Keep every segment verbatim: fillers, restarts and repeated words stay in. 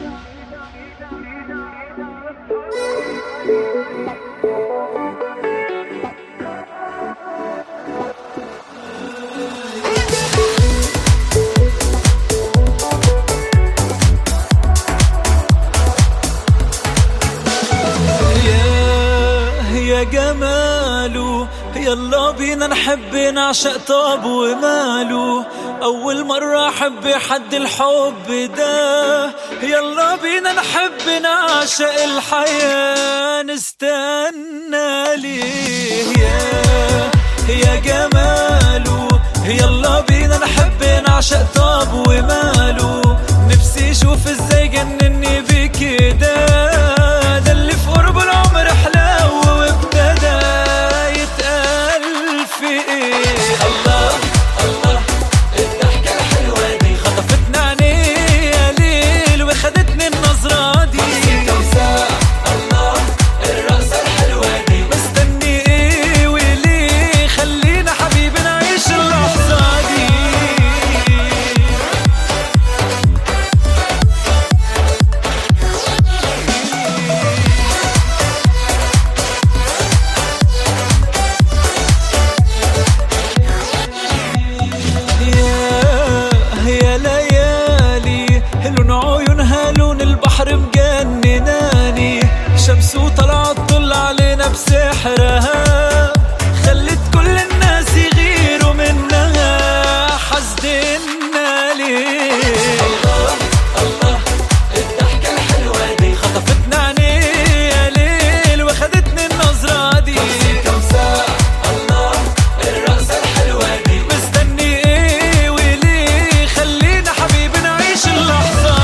يا جماله يلا بينا نحب نعشق طاب وماله، أول مرة أحب حد الحب ده، يلا بينا نحب نعشق الحياة نستنى ليه. يا يا جماله يلا بينا نحب نعشق طاب وماله، نفسي اشوف ازاي جنني بكده، ده اللي في قرب العمر حلاوة وابتدى يتقال في ايه. الله الله الضحكة الحلوة دي خطفتنا عينيها ليل وخدتني النظرة دي، كم ساعة الله الرقصة الحلوة دي، مستني ايه وليه، خلينا حبيبي نعيش اللحظة دي. لون عيونها لون البحر مجنناني، شمس وطلعت طل علينا بسحرها، خلت كل الناس يغيروا منها، حسدنا ليه. الله الله الضحكة الحلوة دي خطفتنا عينيها ليل وخدتني النظرة دي، كم ساعة الله الرقصة الحلوة دي، مستني ايه وليه، خلينا حبيبي نعيش اللحظة.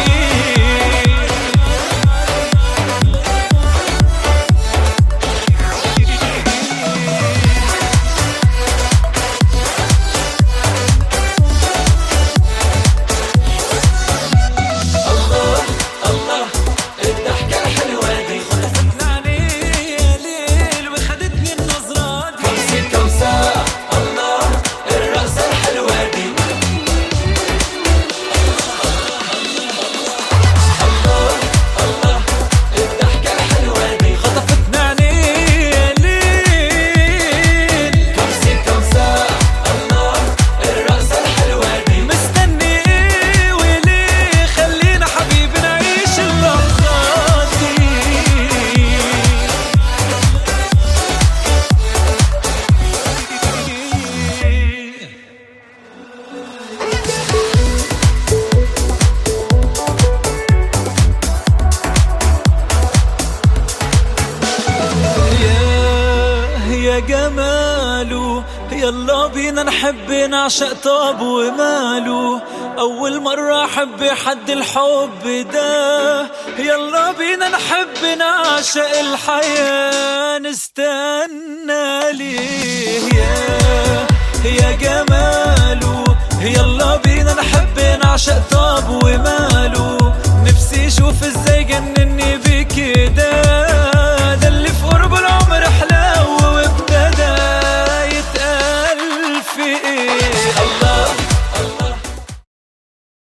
يا جماله يلا بينا نحب نعشق طاب وماله، أول مرة أحب حد الحب ده، يلا بينا نحب نعشق الحياة نستنى ليه. يا يا جماله يلا بينا نحب